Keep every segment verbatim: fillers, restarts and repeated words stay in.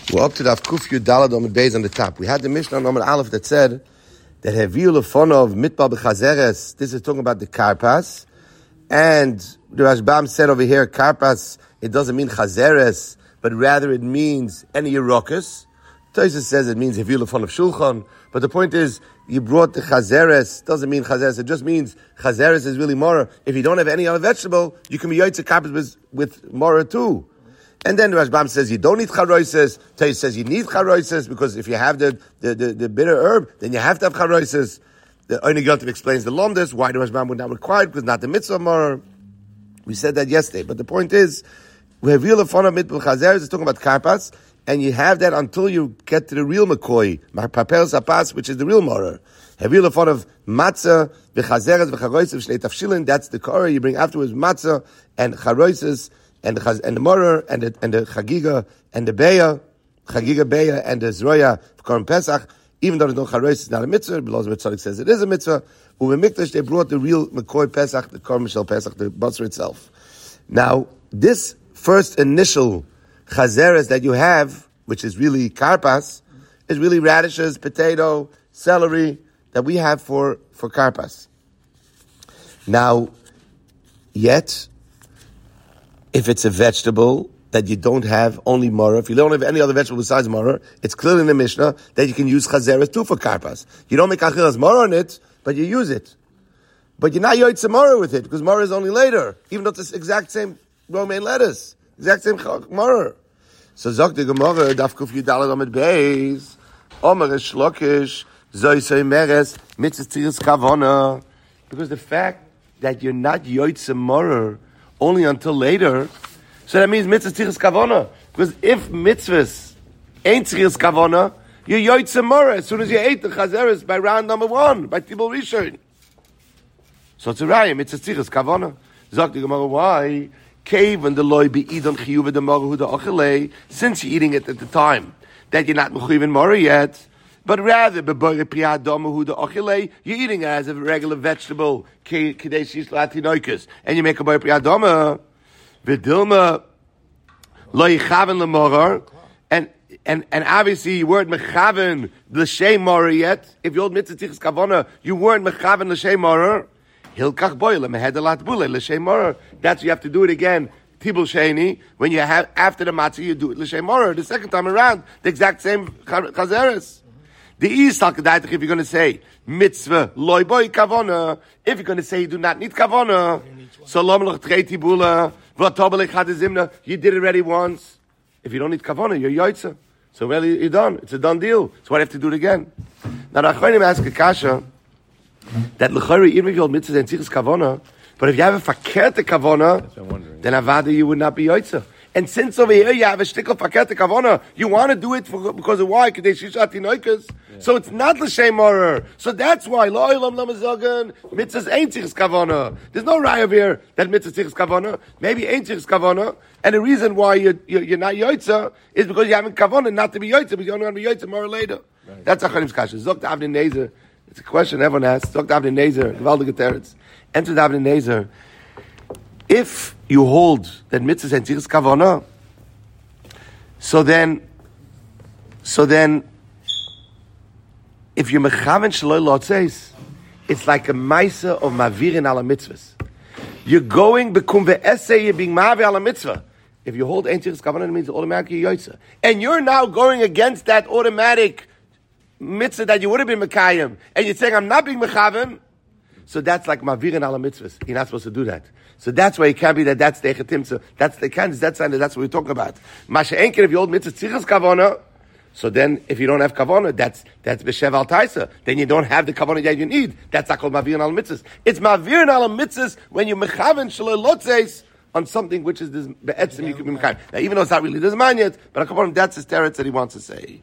We're up to the Kuf Yud Daled Amud Beis on the top. We had the Mishnah on Amud Aleph that said that Heviu Lefonov Mitbal B'Chazeres. This is talking about the Karpas, and the Rashbam said over here, Karpas, it doesn't mean Chazeres, but rather it means any Yerokas. Tosfos says it means Heviu Lefonov Shulchan, but the point is, you brought the Chazeres, doesn't mean Chazeres, it just means Chazeres is really Mora. If you don't have any other vegetable, you can be Yoitze Karpas with, with Mora too. And then the Rashbam says you don't need charoises. Tosfos says you need charoises because if you have the, the, the, the bitter herb, then you have to have charoises. The Oine Yontif explains the Lomdus, why the Rashbam would not require it, because not the mitzvah more. We said that yesterday. But the point is, we have real fun of mitbul chazer, is talking about karpas, and you have that until you get to the real McCoy, papel sapas, which is the real morer. Have real fun of matzah, v'chazeres, v'charoises, v'shnei tafshilin, that's the korah you bring afterwards, matzah, and charoises, and the chaz, and the morer, and the and the chagiga, and the beya, chagiga beya, and the zroya for Korban Pesach. Even though there's no charois, it's not a mitzvah. Below the Tzaddik says it is a mitzvah. Uve mikdash, they brought the real McCoy Pesach, the Korban Shel Pesach, the basar itself. Now, this first initial chazeres that you have, which is really karpas, is really radishes, potato, celery that we have for for karpas. Now, yet. If it's a vegetable that you don't have only mora, if you don't have any other vegetable besides mora, it's clear in the Mishnah that you can use chazeres too for karpas. You don't make achilas mora on it, but you use it. But you're not yoitze mora with it, because mora is only later, even though it's the exact same romaine lettuce, exact same mora. So zok the Gemara, daf kuf yudalad amid beis, omer shlokish, zoy meres, mitzvah tziris kavona. Because the fact that you're not yoitze mora only until later, so that means mitzvah tziris kavona. Because if mitzvahs ain't tziris kavona, you're yoitze mora as soon as you ate the chazeres by round number one, by tibul rishon. So it's a raya, mitzvah tziris kavona. Zok the Gemara, why? Cave and the loy be idon chiyuv the mora hu the ochelei, since you're eating it at the time that you're not mechuyev in mora yet, but rather beboire priyad dama hu the ochelei, you're eating it as a regular vegetable, kadesh yishlat tinoikus, and you make a boire priyad dama, v'dilma lo yichaven lemoror, and and and obviously you weren't mechaven l'shem moror yet. If you hold mitzvah tichas kavona, you weren't mechaven l'shem moror. Hilkach boile mehedelat bule l'shem moror. That's you have to do it again. Tibul sheni, when you have after the matzah, you do it l'shem moror. The second time around, the exact same chazeres. The Isal if you're going to say mitzvah loy boy kavona, if you're going to say you do not need kavona, so lom loch trei tibula v'atobel echad zimna, you did it already once. If you don't need kavona, you're yoitza. So really, you're done. It's a done deal. So why do you have to do it again? Now the Achronim ask a kasha that l'chari even if you hold mitzvah and tzichus kavona, but if you have a fakerte kavona, then avada you would not be yoitza. And since over here you have a shtickle fakerte kavona, you want to do it for, because of why? Kadesh yishat tinoikus. So it's not l'shem moror. So that's why lo ilam lamazagan mitzvahs ain't tzichus kavona. There's no raya over here that mitzvahs tzichus kavona. Maybe ain't tzichus kavona. And the reason why you're, you're, you're not yoitza is because you haven't kavona not to be yoitza, but you're only going to be yoitza more later. Right. That's Achronim's kasha. Zok to Avnei Nezer. It's a question everyone asks. Zok to Avnei Nezer. Gewaldige teretz. Enter to Avnei Nezer. If you hold that mitzvahs and tzichus kavona, so then, so then, if you're mechaven shaloi lotzeis, it's like a maisa of mavirin ala mitzvahs. You're going bekum ve'esei, you're being mavi ala mitzvah. If you hold ein tzichus kavona, it means automatically yoitza. And you're now going against that automatic mitzvah that you would have been mekayim, and you're saying, I'm not being mechaven, so that's like mavirin ala mitzvahs. You're not supposed to do that. So that's why it can't be that that's the echetimtza. That's the kind. That's that's what we're talking about. Masha enker if you hold mitzvah tzichus kavona. So then, if you don't have kavona, that's that's b'shev al taisa. Then you don't have the kavona that you need. That's not called mavirin al mitzvahs. It's mavirin al mitzvahs when you mechaven shaloi lotzeis on something which is this be'etzim you can be mechaven. Now, even though it's not really this man yet, but akaponim that's his teretz that he wants to say.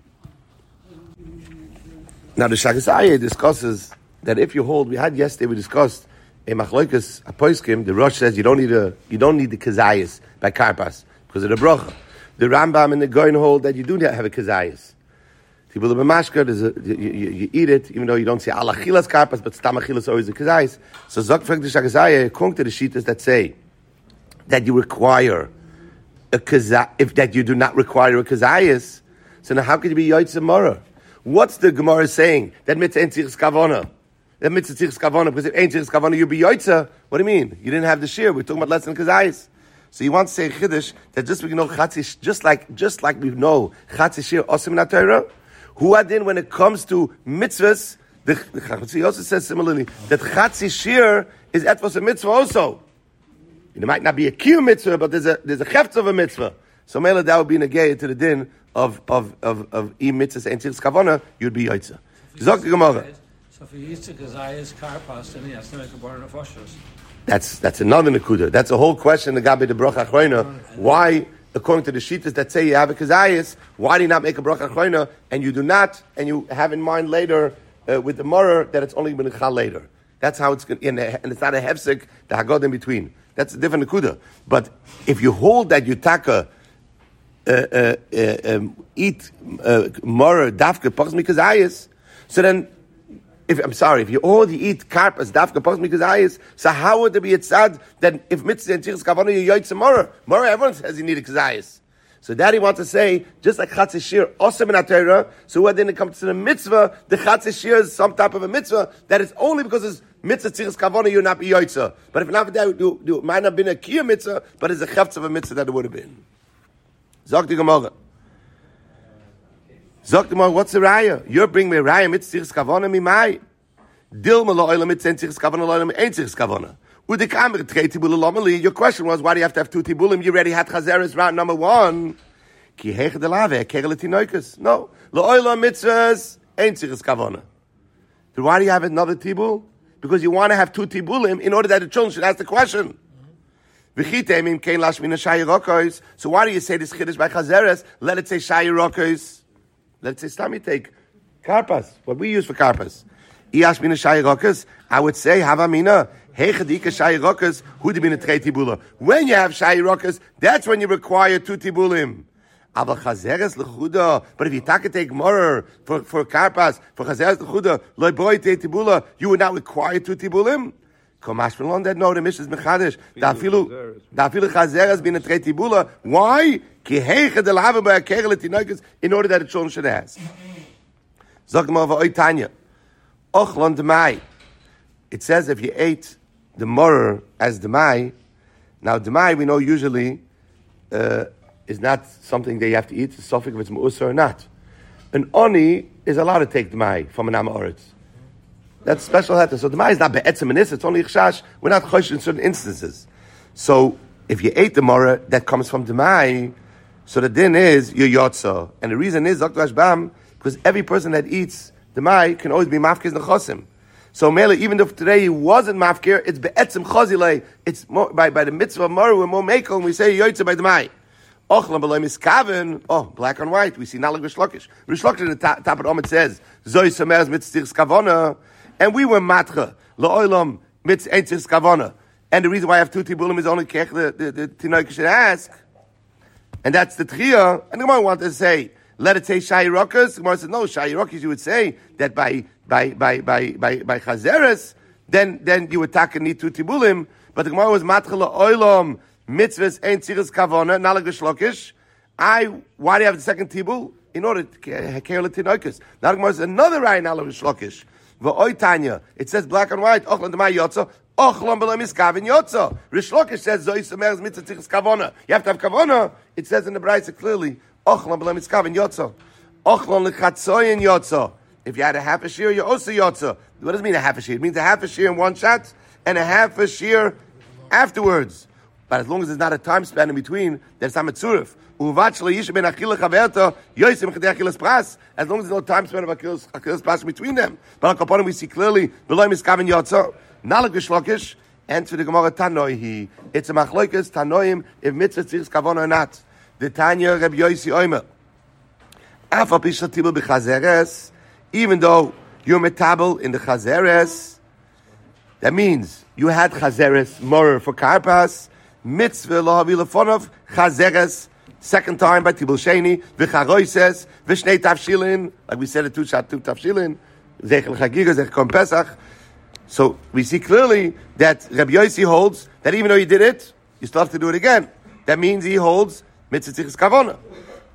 Now the Shagasaya discusses that if you hold, we had yesterday we discussed. A machloikas a poiskim, the Rosh says you don't need a you don't need the kazayas by karpas because of the bracha. The Rambam and the Goin hold that you do have a kazayas. Tibula b'mashka, there's a you, you, you eat it even though you don't say alachilas karpas, but stamachilas always the kazayas. So zakfek the shagazaya according to the shitas that say that you require a kazay if that you do not require a kazayas. So now how could you be Yoitza Mora? What's the Gemara saying? That mitzvah ain't Tzichus Kavona. That mitzvah Tzichus Kavona, because if ain't Tzichus Kavona, you'll be Yoitza. What do you mean? You didn't have the shear. We're talking about less than Kazayis. So you want to say Chiddush, that just we know Chatzi, just like, just like we know Chatzi shear Osim in Torah, who adin when it comes to mitzvahs, the Chatzi also says similarly, that Chatzi shear is etvos a mitzvah also. It might not be a kiyum mitzvah, but there's a, there's a cheftz of a mitzvah. So Mela, that would be negay to the din of of of of e mitzvahs and tzirus kavana, you'd be yoitza. Zok the Gemara. So if he used to gazayas karpas, then he has to make a bar of foshos. That's that's another nekuda. That's a whole question. The gabi the bracha achroina. Why, according to the shittas that say you have a kazayas, why do you not make a bracha achroina and you do not, and you have in mind later uh, with the morer that it's only benichal later? That's how it's going, and it's not a hefsek the hagod in between. That's a different nekuda. But if you hold that you taka Uh, uh, uh, um, eat uh, more dafka pachs mikazayis, so then, if I'm sorry, if you already eat karpas dafka pachs mikazayis, so how would there be a tzad that if mitzvah and tzirus kavana you yoytz more, more everyone says you need a kazayis. So that he wants to say, just like chatzis shir osem in Torah, so when then it comes to the mitzvah, the chatzis shir is some type of a mitzvah that is only because it's mitzvah tzirus kavana you not be yoytz. But if not that, do, do, it might not have been a kiyah mitzvah, but it's a cheftz of a mitzvah that it would have been. Zok the Gemara. Zok the Gemara, what's the raya? You're bringing me a raya mit tzirus kavana mi mai. Dil me lo oila mit tzirus kavana lo oila mi ein tzirus kavana. Ude kamer trei tibula lomali. Your question was, why do you have to have two tibulim? You already had chazeres round number one. Ki heich de lave, kerele tinoikus. No. Lo oila mitzvahs ein tzirus kavana. So why do you have another tibul? Because you want to have two tibulim in order that the children should ask the question. So why do you say this chiddush by chazeres? Let it say shayirokos. Let it say stam. You take karpas. What we use for karpas. I would say havamina hechadika shayirokos. Who did be trei tibula? When you have shayirokos, that's when you require two tibulim. Aber chazeres lechuda. But if you take take more for for karpas for chazeres lechuda loy boy te tibula, you would not require two tibulim. Komash from that no, the Mishnah is mechadish. Da filu, da filu chazeres bin a trei tibula. Why? Ki heiche del have by a kerele tinoikus in order that the children should ask. Zok ma va oitanya. Ochlon demai. It says if you ate the morer as demai. Now demai we know usually uh, is not something that you have to eat. It's suffix if it's mu'usar or not. An oni is allowed to take demai from an am oretz. That's special heter. So the Demai is not be'etzem and it's only chashash. We're not chosh in certain instances. So if you ate the mora that comes from Demai, so the din is your yotza. And the reason is, Doctor Ashbam, because every person that eats Demai can always be mafkir nechosim. So Mele, even if today he wasn't mafkir, it's be'etzem chazilei. It's more, by, by the mitzvah of mora, we're more mekel, and we say yotza by Demai. Ochlam b'loy miskaven. Oh, black and white. We see nalag Rishlokish. Rishlokish in the top, top of the Omet says, Zoi samers mitzvah kavona. And we were matra la'olam mitz ein tzirus kavana, and the reason why I have two tibulim is only kech the the, the tinoik should ask, and that's the tchiyah. And the Gemara wanted to say, let it say shayirokas. The Gemara said no, shayirokas. You would say that by by by by by by chazeres, then then you would take need two tibulim. But the Gemara was matra la'olam mitzvahs ein tzirus kavana nalag shlokish. I why do you have the second tibul? In order to care the tinoikus. Now the Gemara says another raya nalag shlokish. It says black and white. Ochlan demai yotza. Ochlan below miskavin yotza. Rish Lakish says zoy samer's mitzvah tzirus kavana. You have to have kavana. It says in the Brayso clearly. Ochlan below miskavin yotza. Ochlan lechatzoyin yotza. If you had a half a shear, you also yotza. What does it mean a half a shear? It means a half a shear in one shot and a half a shear afterwards. But as long as there's not a time span in between, there's not mitzurif. As long as there's no time span of akilas pras between them. But on Kaponim we see clearly below miskaven yotza, nalag v'shlokish, and to the Gemara Tanoi, it's a machloikas Tanoim if mitzvah tzirus kavana or not. The Tanya Rabbi Yosi Oimer. Afa pisha tibul b'chazeres, even though you're metabel in the chazeres, that means you had chazeres morer for karpas, mitzvah lo havi lefonov chazeres. Second time by Tibul Sheni, v'charoises, v'shnei tafshilin, like we said, a two shot two tafshilin, zechel chagiga, zechel kom pesach. So we see clearly that Rabbi Yossi holds that even though you did it, you still have to do it again. That means he holds mitzvah tzirus kavana.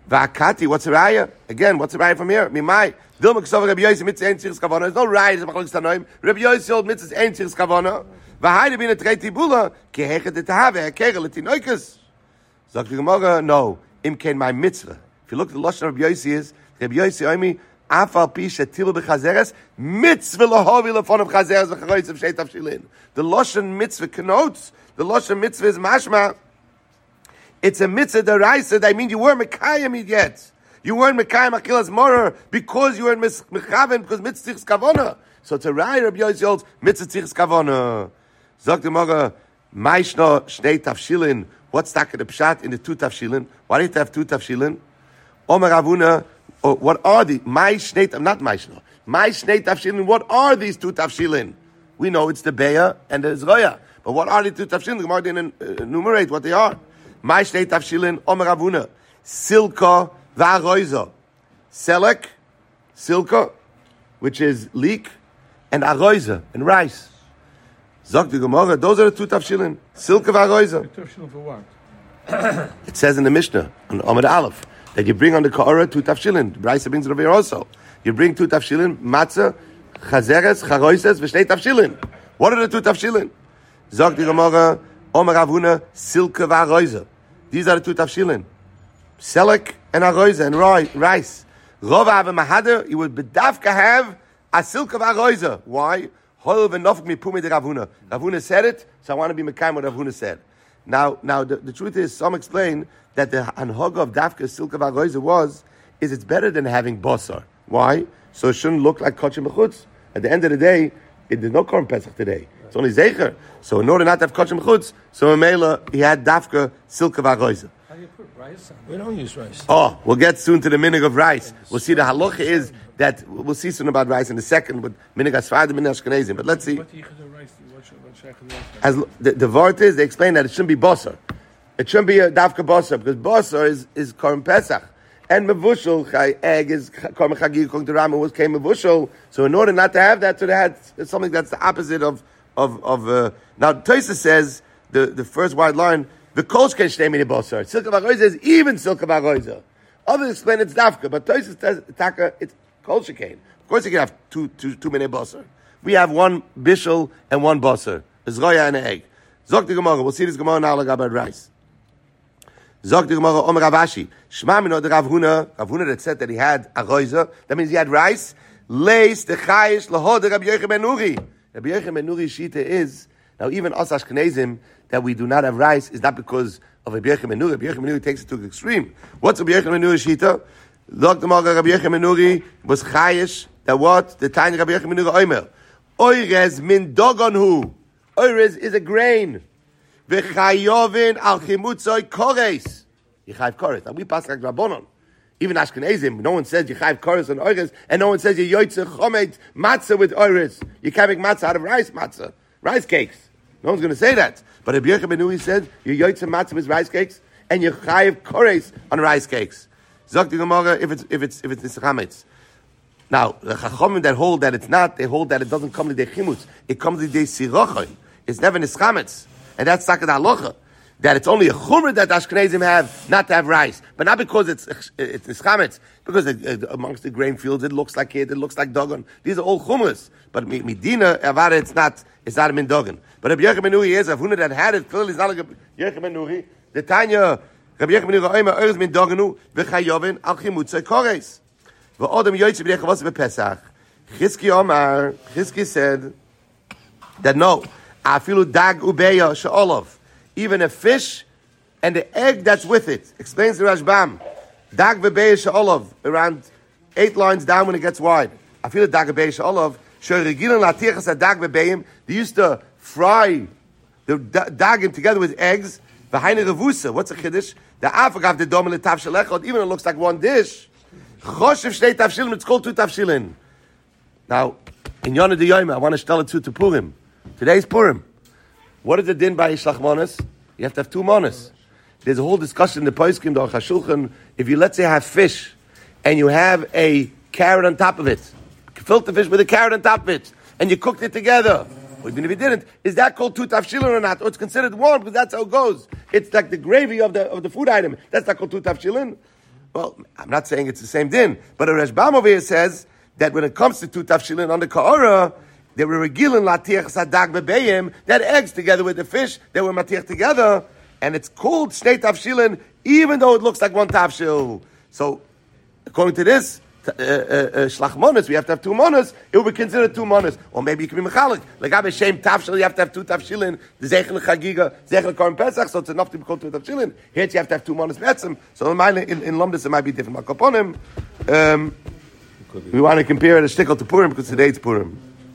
Va'akati, what's the raya? Again, what's the raya from here? Mimai. Dilma k'sova Rabbi Yossi mitzvah ein tzichus kavana. There's no raya. There's a machlokes tanoim. Rabbi Yossi old mitzvah ein tzichus kavana. V'haida bina trei tibula ki hechet etahave hekegel etinoikus. Zok the Gemara, no. Im ken my mitzvah. If you look at the lashon of Rabbi Yossi is Rabbi Yossi oimi afal pi shetilu b'chazeres mitzvah lahavi lefon of chazeres v'charoitz of sheit avshilin. The lashon mitzvah connotes the lashon mitzvah is mashma. It's a mitzvah deraisa. I mean, you weren't mekayim yet. You weren't mekayim akilas morer because you weren't mechaven because mitzvah tzich kavona. So to raya Rabbi Yossi holds mitzvah tzich kavona. Zok the Gemara, Maishno shnei tafshilin. What's that the pshat in the two tafshilin? Why do you have two tafshilin? Omer Ravuna, oh, what are the my shnei? Not Maishno. My shnei tafshilin. What are these two tafshilin? We know it's the beya and the zroya. But what are the two tafshilin? The Gemara didn't enumerate what they are. My shnei tafshilin. Omer Ravuna, silka va'aroiza. Selek, silka, which is leek, and aroiza, and rice. Zok the Gemara, those are the two tafshilin. Silka v'aroiza. Tafshilin for what? It says in the Mishnah, on Amud Aleph, that you bring on the Ka'ara two tafshilin. Brisa brings it over here also. You bring two tafshilin, matzah, chazeres, charoises, v'shnei tafshilin. What are the two tafshilin? Zok the Gemara, Omer Avuna, silka v'aroiza. These are the two tafshilin. Selek and aroiza and rice. Rov have a mahader, you would bedavka have a silka v'aroiza. Why? Ravuna Ravuna said it, so I want to be mekayim what Ravuna said. Now, now the, the truth is, some explain that the anhog of dafka silka v'aroiza was is it's better than having basar. Why? So it shouldn't look like kachim b'chutz. At the end of the day, it, there's no korban pesach today. It's only zecher. So in order not to have kachim b'chutz, so in Mela he had dafka silka v'aroiza. How do you put rice on? We don't use rice. Oh, we'll get soon to the minig of rice. We'll see the halacha is that we'll see soon about rice in a second with minig asfadim and ashkenazim. But let's see. What do you do rice? As the, the vart is, they explain that it shouldn't be basar. It shouldn't be a dafka basar because basar is is korban pesach and mevushal egg is korban chagir. According to Rama, was came mevushal. So in order not to have that, so they had something that's the opposite of of of. Uh, now Tosa says the the first wide line. The kolsh can shnei mini basar. Silka v'aroiza is even silka v'aroiza. Others explain it's dafka, but Tosa says taka it's kol shekain. Of course, you can have two two two mini basar. We have one bishul and one basar. A zroya and an egg. Zok the Gemara. We'll see this Gemara now about rice. Zok the Gemara. Omer Ravashi. Shma mino the Rav Huna. Rav Huna that said that he had aroiza. That means he had rice. Leis the chayish lahod Rabbi Yochanan ben Nuri. Rabbi Yochanan ben Nuri's shita is now even us Ashkenazim that we do not have rice is not because of Rabbi Yochanan ben Nuri. Rabbi Yochanan ben Nuri takes it to the extreme. What's Rabbi Yochanan ben Nuri's shita? Zok the Gemara. Rabbi Yochanan ben Nuri was chayish that what the tiny Rabbi Yochanan ben Nuri oimer oirez min dogon hu. Oirez is a grain. V'chayovin al chimutzoi kores. Yichayv kores. Now we pass like Rabbonon. Even Ashkenazim, no one says Yichayv kores on oirez, and no one says you yoytze chomet matzah with oirez. You can't make matzah out of rice matzah, rice cakes. No one's going to say that. But Rabbi Yochanan ben Nuri said you yoytze matzah with rice cakes, and you chayv kores on rice cakes. Zok the Gemara if it's if it's if it's chametz. Now, the Chachomim that hold that it's not, they hold that it doesn't come to the chimutz. It comes to the sirochai. It's never nischametz. And that's sakad halacha. That it's only a chumrah that Ashkenazim have, not to have rice. But not because it's it's nischametz. Because it, uh, amongst the grain fields, it looks like it, it looks like dogon. These are all chumras. But Medina, Avada, it's not, it's not a min dogon. But Rabbi Yochanan ben Nuri is, Avuna that had it, clearly it's not like Rabbi Yochanan ben Nuri. The Tanya, Rabbi Yochanan ben Nuri, oimer, oiz min dogonu, v'chayovin, al chimutzei kores. V'odem yoytze b'nei chavos b'Pesach. Chizki Omar, Chizki said that no, afilu dag ubeya she'olov, even a fish and the egg that's with it. Explains the Rashbam. Dag v'beya she'olov, around eight lines down when it gets wide. Afilu dag ubeya she'olov, she'regilan latichas adag v'beyim. They used to fry the dagim together with eggs. V'hainu revusa. What's a chiddush? The afagav the dom l'tav shelechot. Even it looks like one dish. Choshev shnei tavshilin. It's called two tavshilin. Now, in Yonah de Yoima, I want to tell it to to Purim. Today's Purim. What is the din by Shlach Monas? You have to have two monas. There's a whole discussion in the Poskim, the Aruch HaShulchan. If you, let's say, have fish, and you have a carrot on top of it, filter fish with a carrot on top of it, and you cooked it together, or even if you didn't, is that called two tavshilin or not? Or it's considered one, because that's how it goes. It's like the gravy of the of the food item. That's not called two tavshilin. Well, I'm not saying it's the same din, but a Rashbam over here says that when it comes to two tafshilin on the Ka'ara, they were regilin latiach sadag bebeim, that eggs together with the fish, they were matiach together, and it's called shnei tafshilin, even though it looks like one tafshil. So, according to this, shlach monas, we have to have two monas, it will be considered two monas. Or maybe you can be mechalik. Like Abba Shem tafshil, you have to have two tafshilin, the zechel chagiga, zechel korban pesach, so it's enough to be called two tafshilin. Here you have to have two monas betzim. So in, in, in Lomdus it might be different. Um, we want to compare it a shtickle to Purim because today it's Purim.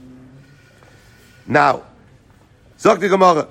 Now, Zok the Gemara.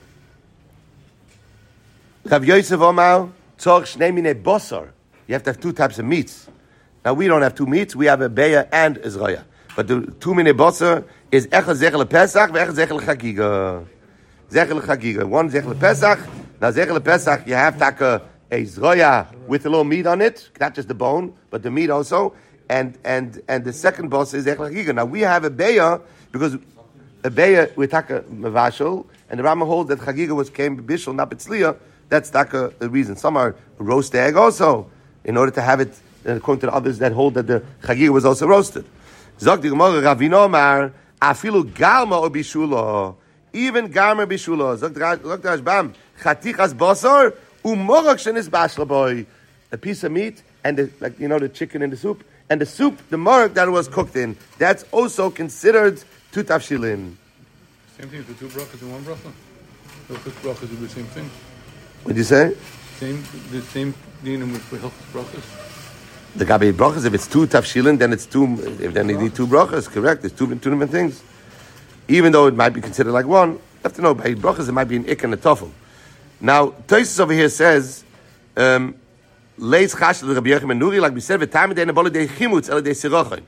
Rav Yosef Omar, tzor shnei minei bosar. You have to have two types of meats. Now we don't have two meats, we have a beya and a zraya. But the two minei bosar is echad zechel pesach and echad zechel chagiga. Zechel chagiga. One zechel pesach. Now zechel pesach, you have to a zraya with a little meat on it, not just the bone, but the meat also. And and and the second boss is zechel chagiga. Now we have a beya because a beya we take a mavashal, and the Rambam holds that chagiga was came bishul not b'tzliya. That's taka the reason. Some are roast egg also, in order to have it, according to the others that hold that the chagiga was also roasted. Zog the Gemara, Ravino Mar, afilu garma or bishula, even garma bishula. Zog the Rashbam, chatichas basar umorach shenis bashlaboy, a piece of meat and the, like you know the chicken in the soup, and the soup, the mark that it was cooked in, that's also considered two tafshilin. Same thing for two brachas and one bracha. So two brachas do the same thing. What did you say? Same, the same dinim with hilchos brachas. The gabi brachas, if it's two tafshilin, then it's two. If then they need two brachas, correct? It's two two different things. Even though it might be considered like one, you have to know by brachas it might be an ik and a tofel. Now Tosfos over here says, um, leis chashel Rabbi Yochanan Nuri, like we said, v'tam de nebole de chimutz el de sirochin.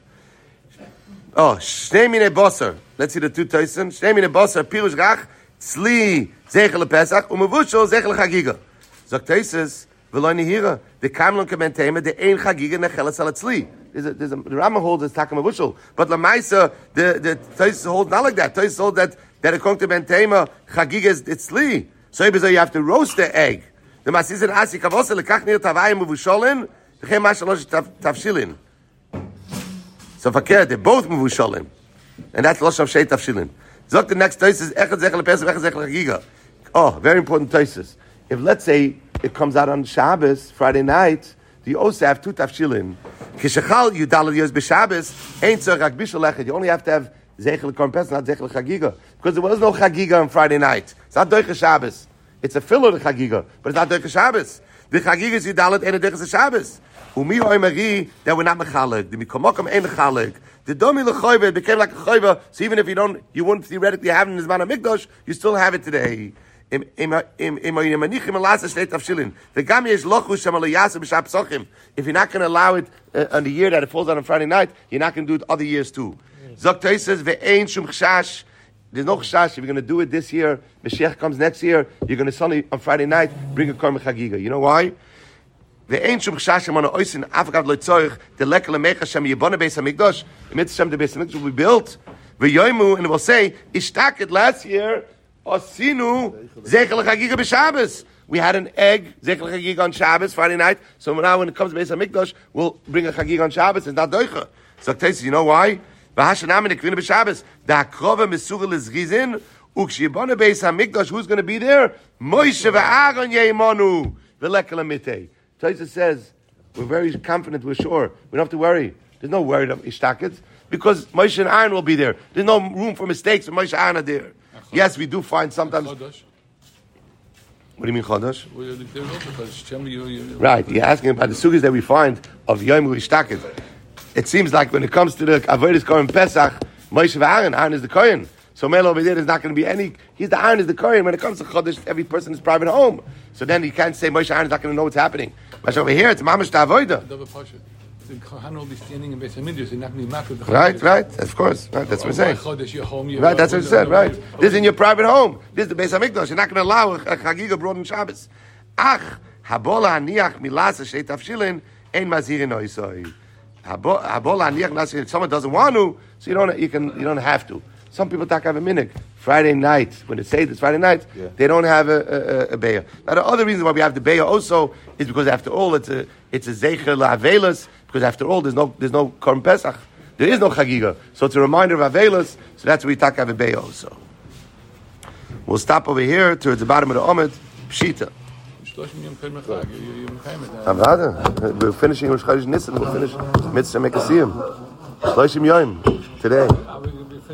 Oh, shnei minei basar. Let's see the two Tosfos. Shnei minei basar pirush rach tzli zechel pesach umevushol zechel chagiga. Zok Tosfos v'lo nihira the kamlon kementema the ein chagiga nechelas al tzli. There's a, there's a, the Rambam holds it's takem mevushol, but lamaisa the the Tosfos holds not like that. Tosfos holds that that according to mentema chagiga is it's tzli. So you have to roast the egg. The masizin asi kavose lekach nir tavayim mevusholin v'chem mashalosh tafshilin. So fakir, they're both mevusholin, and that's losh of shei tafshilin. Zok the next Tosfos echad zechel pesach echad zechel chagiga. Oh, very important Tosfos. If let's say it comes out on Shabbos, Friday night, you also have two tafshilin. Kishachal yudal yos b'Shabbos ain't tzarich rak bishul echad. You only have to have zechel korban pesach, not zechel chagiga, because there was no chagiga on Friday night. It's not doicha Shabbos. It's a filler of the chagiga, but it's not doicha Shabbos. The chagiga is yudalet and a doicha Shabbos. Umi oimari that we're not mechaleg. The mikomokom ain't mechaleg. The domi lechoiva it became like a choiva. So even if you don't, you wouldn't theoretically have it in the Zman HaMikdash, you still have it today. If you're not going to allow it uh, on the year that it falls out on Friday night, you're not going to do it other years too. Zok says, "Ve'ein shum chashash." There's no chashash. If you're going to do it this year, Mashiach comes next year, you're going to suddenly on Friday night bring a korban chagiga. You know why? Ve'ein shum chashash amana oisin afagav loitzorich the lekel mecha shem yibona beis hamikdash. The mitzvah the beis hamikdash will be built. Ve'yoimu and it will say ishtaket last year osinu zechel chagiga b'Shabbos. We had an egg zechel chagiga on Shabbos Friday night. So now when it comes to beis hamikdash, we'll bring a chagiga on Shabbos. It's not doicha. So you know why? Who's going to be there? Moshe ve'Aaron yeimonu v'lekel hamitei. Tosfos says we're very confident, we're sure, we don't have to worry. There's no worry of ishtaket because Moshe and Aaron will be there. There's no room for mistakes when Moshe and Aaron are there. Yes, we do find sometimes. What do you mean chodesh? Right, you're asking about the sugas that we find of Yom Ishtaket. It seems like when it comes to the avodas korban pesach, Moshe ve'Aaron, Aaron is the kohen. So Mel over there, there's not going to be any. He's the Aaron is the kohen. When it comes to chodesh, every person is private home. So then you can't say Moshe Aaron is not going to know what's happening. But over here, it's mamash ta'avoda. Right, right, of course. Right, that's what we're saying. Right, that's what I said. Right, this is in your private home. This is the Beis Hamikdash. You're not going to allow a chagiga brought on Shabbos. Ach habola haniach milasa sheit tafshilin ein mazirin oisoi. Habola haniach. Someone doesn't want to, so you don't. You can. You don't have to. Some people don't have a minhag. Friday night, when it's Seder, it's Friday night, Yeah. they don't have a, a, a beya. Now, the other reason why we have the beya also is because after all, it's a it's a zecher la'avelas, because after all, there's no there's no Korban Pesach. There is no chagiga. So it's a reminder of avelas, so that's why we talk have a beya also. We'll stop over here towards the bottom of the Omid, Pshita. Avada. We're finishing Rosh Chodesh Nisan, we'll finish Mitzvah Mekasiyim. Shloshim Yom, today.